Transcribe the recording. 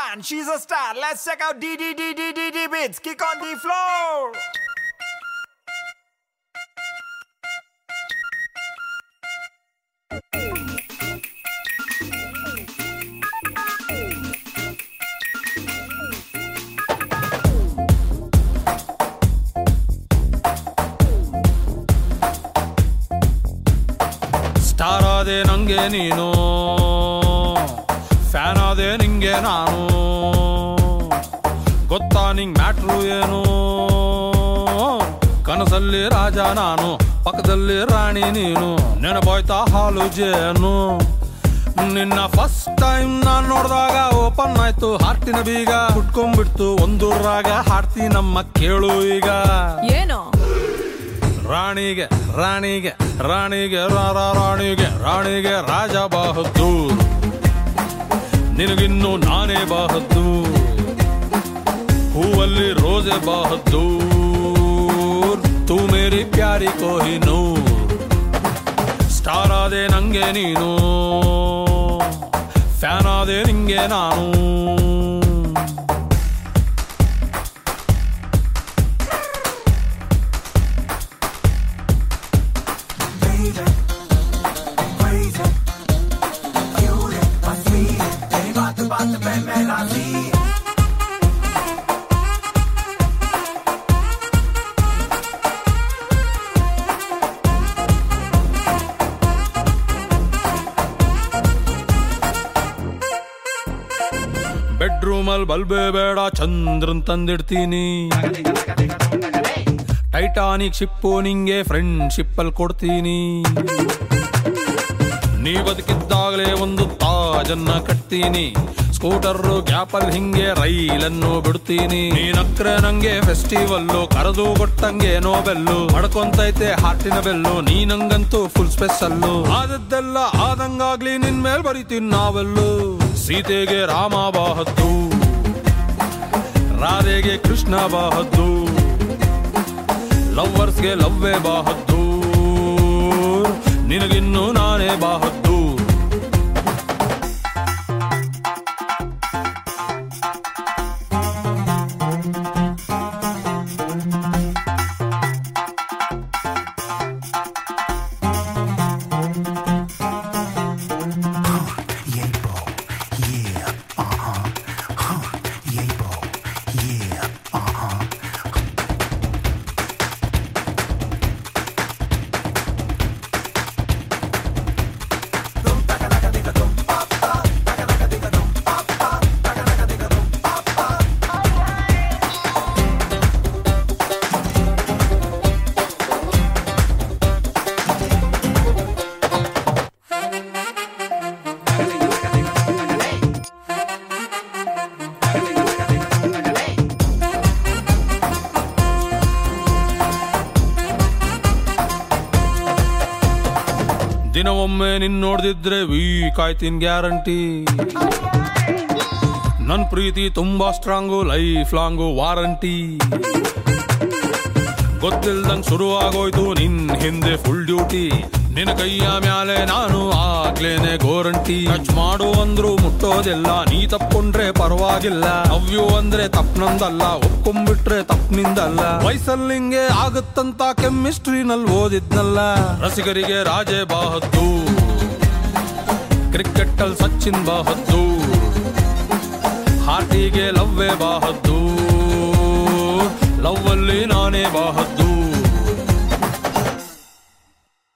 fan, she's a star. Let's check out D beats. Kick on the floor. Star ಆದೆ ನಂಗೆ ನೀನು, fan ಆದೆ ನಿಂಗೆ ನಾನು. ಗೊತ್ತಾ ನಿಂಗ್ ಮ್ಯಾಟ್ರು ಏನು? ಕನಸಲ್ಲಿ ರಾಜ ನಾನು, ಪಕ್ಕದಲ್ಲಿ ರಾಣಿ ನೀನು. ನೆನಪಾಯ್ತಾ ಹಾಲು ಜೇನು? ನಿನ್ನ ಫಸ್ಟ್ ಟೈಮ್ ನಾನ್ ನೋಡ್ದಾಗ ಓಪನ್ ಆಯ್ತು ಹಾರ್ಟಿನ ಬೀಗ. ಹುಟ್ಕೊಂಡ್ಬಿಡ್ತು ಒಂದು ರಾಗ, ಹಾಡ್ತಿ ನಮ್ಮ ಕೇಳು ಈಗ. ಏನು? ರಾಣಿಗೆ ರಾಣಿಗೆ ರಾಣಿಗೆ ರಾಣಿಗೆ ರಾಣಿಗೆ ರಾಜ ಬಹದ್ದೂರ್, ನಿನಗಿನ್ನು ನಾನೇ ಬಹದ್ದೂರ್. ಹೂವಲ್ಲಿ ರೋಜೆ ಬಹದ್ದೂರ್, ತೂ ಮೇರಿ ಪ್ಯಾರಿ ಕೊಹಿನೂರ್. ಸ್ಟಾರ್ ಆದೆ ನಂಗೆ ನೀನು, ಫ್ಯಾನ್ ಆದೆ ನಿಂಗೆ ನಾನು. ಬೆಡ್ರೂಮಲ್ ಬಲ್ಬೆ ಬೇಡ, ಚಂದ್ರನ್ ತಂದಿಡ್ತೀನಿ. ಟೈಟಾನಿಕ್ ಶಿಪ್ಪು ನಿಂಗೆ ಫ್ರೆಂಡ್ಶಿಪ್ ಅಲ್ಲಿ ಕೊಡ್ತೀನಿ. ನೀ ಬದುಕಿದ್ದಾಗಲೇ ಒಂದು ತಾಜನ್ನ ಕಟ್ತೀನಿ. ಸ್ಕೂಟರ್ ಗ್ಯಾಪಲ್ ಹಿಂಗೆ ರೈಲನ್ನು ಬಿಡ್ತೀನಿ. ನೀನಕ್ರೆ ನಂಗೆ ಫೆಸ್ಟಿವಲ್ಲು, ಕರೆದು ಕೊಟ್ಟಂಗೆ ನೋಬೆಲ್ಲು. ಮಡ್ಕೊಂತೈತೆ ಹಾರ್ಟಿನ ಬೆಲ್ಲು, ನೀನಂಗಂತೂ ಫುಲ್ ಸ್ಪೆಷಲ್ಲು. ಆದದ್ದೆಲ್ಲ ಆದಂಗಾಗ್ಲಿ ನಿನ್ ಮೇಲ್ ಬರೀತೀನಿ ನಾವೆಲ್ಲು. ಸೀತೆಗೆ ರಾಮ ಬಹದ್ದೂರ್, ರಾಧೆಗೆ ಕೃಷ್ಣ ಬಹದ್ದೂರ್, ಲವ್ವರ್ಸ್ಗೆ ಲವ್ವೇ ಬಹದ್ದೂರ್, ನಿನಗಿನ್ನು ನಾನೇ ಬಹದ್ದೂರ್. ದಿನವೊಮ್ಮೆ ನಿನ್ ನೋಡ್ದಿದ್ರೆ ವೀಕ್ ಆಯ್ತೀನ್ ಗ್ಯಾರಂಟಿ. ನನ್ ಪ್ರೀತಿ ತುಂಬಾ ಸ್ಟ್ರಾಂಗು, ಲೈಫ್ ಲಾಂಗು ವಾರಂಟಿ. ಗೊತ್ತಿಲ್ದಂಗ್ ಶುರುವಾಗೋಯ್ತು ನಿನ್ ಹಿಂದೆ ಫುಲ್ ಡ್ಯೂಟಿ. ನಿನ್ನ ಕೈಯ ಮ್ಯಾಲೆ ನಾನು ಆಗ್ಲೇನೆ ಗೋರಂಟಿ. ಟಚ್ ಮಾಡು ಅಂದ್ರು ಮುಟ್ಟೋದಿಲ್ಲ, ನೀ ತಪ್ಕೊಂಡ್ರೆ ಪರವಾಗಿಲ್ಲ. ಅವ್ಯೂ ಅಂದ್ರೆ ತಪ್ಪನಂದಲ್ಲ, ಒಪ್ಕೊಂಡ್ಬಿಟ್ರೆ ತಪ್ಪನಿಂದಲ್ಲ. ವಯಸ್ಸಲ್ಲಿ ಹಿಂಗೆ ಆಗುತ್ತಂತ ಕೆಮಿಸ್ಟ್ರಿನಲ್ಲಿ ಓದಿದ್ನಲ್ಲ. ರಸಿಕರಿಗೆ ರಾಜೇ ಬಹದ್ದೂರ್, ಕ್ರಿಕೆಟ್ ಅಲ್ಲಿ ಸಚಿನ್ ಬಹದ್ದೂರ್, ಹಾರ್ಟಿಗೆ ಲವ್ವೇ ಬಹದ್ದೂರ್, ಲವ್ ಅಲ್ಲಿ ನಾನೇ ಬಹದ್ದೂರ್.